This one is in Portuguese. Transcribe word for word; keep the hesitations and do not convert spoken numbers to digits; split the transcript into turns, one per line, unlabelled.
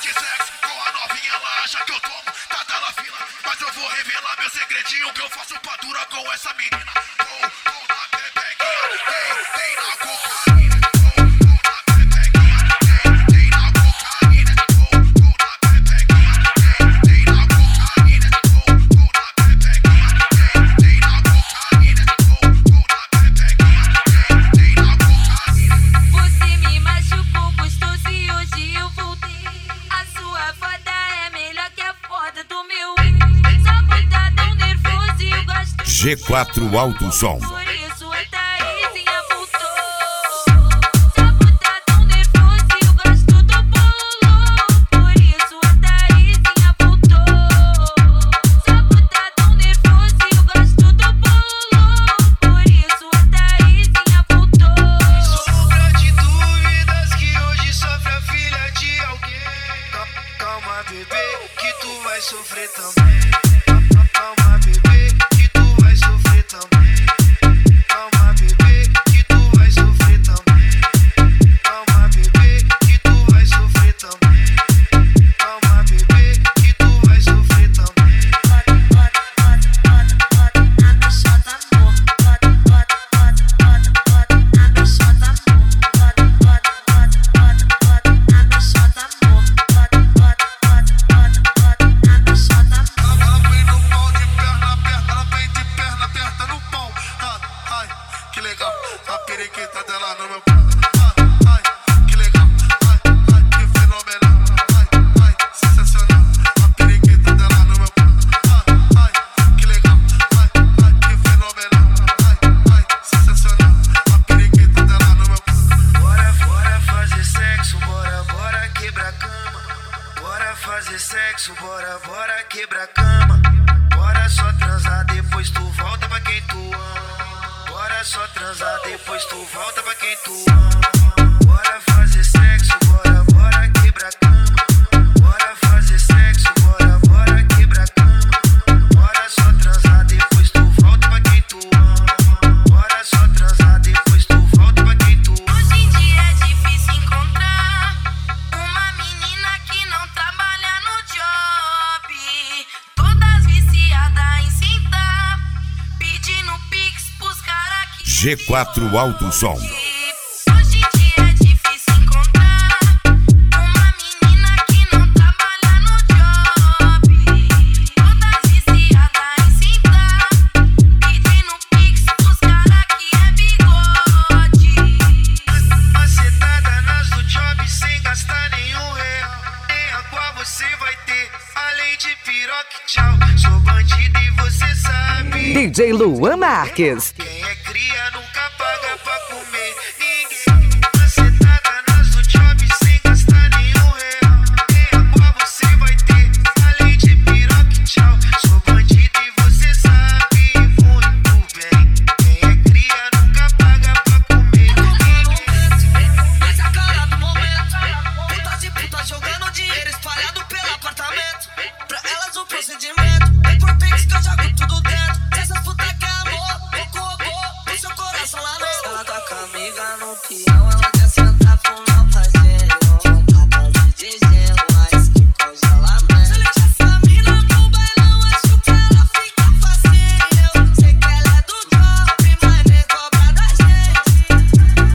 de sexo com a novinha, ela acha que eu tomo, tá dando fila. Mas eu vou revelar meu segredinho que eu faço padura com essa menina. Vou, vou na pepequinha, tem, tem na cocaína. Vou, vou na pepequinha, tem, tem na cocaína. Vou, vou na pepequinha, tem, tem na cocaína. Vou, vou na pepequinha, tem, tem na cocaína. Vou, vou na pepequinha, tem, tem na cocaína.
Você me machucou gostoso e hoje eu voltei. A sua foda é melhor que a foda do meu ex. Só por tá tão nervoso e eu gosto.
G quatro Alto Som.
Por isso a Thaisinha voltou. Só por tá tão nervoso e eu gosto do bololô. Por isso a Thaisinha voltou. Só por tá tão nervoso e eu gosto do bololô. Por isso a Thaisinha voltou.
Sombra de dúvidas que hoje sofre a filha de alguém. Calma, bebê, que tu vai sofrer também. Calma, bebê, que tu vai sofrer também. Calma, bebê, que tu vai sofrer também. Calma, bebê, que tu vai sofrer também. Calma, bebê, que tu vai sofrer também. Ela vem no pau de perna aberta, ela vem de perna aberta no pau. Ai, ai, que legal, a periquita dela no meu pau. Ai, ai, que legal, ai, ai, que fenomenal. Ai, ai, sensacional, a periquita dela no meu pau. Ai, ai, que legal, ai, ai, que fenomenal. Ai, ai, sensacional, a periquita dela no meu pau. Bora, bora fazer sexo, bora, bora quebrar cama. Bora fazer sexo, bora, bora quebrar cama. Bora só transar, depois tu volta pra quem tu ama. Bora só transar, depois tu volta pra quem tu ama. Bora fazer sexo, bora, bora quebrar cama. Bora fazer sexo, bora, bora quebrar cama. Bora só transar, depois tu volta pra quem tu ama. Bora só transar, depois tu volta pra quem tu ama.
Hoje em dia é difícil encontrar uma menina que não trabalha no job. Todas viciadas em sentar, pedindo pix pros caras que
G quatro Alto Som.
hoje em dia é difícil encontrar uma menina que não trabalha no job. Todas viciadas em sentar, pedindo pix pros caras que é bigode.
Macetada nas do job sem gastar nenhum real. Nem água você vai ter, além de piroca e tchau. Sou bandido e você sabe.
D J Luan Marques.
Quem é cria nunca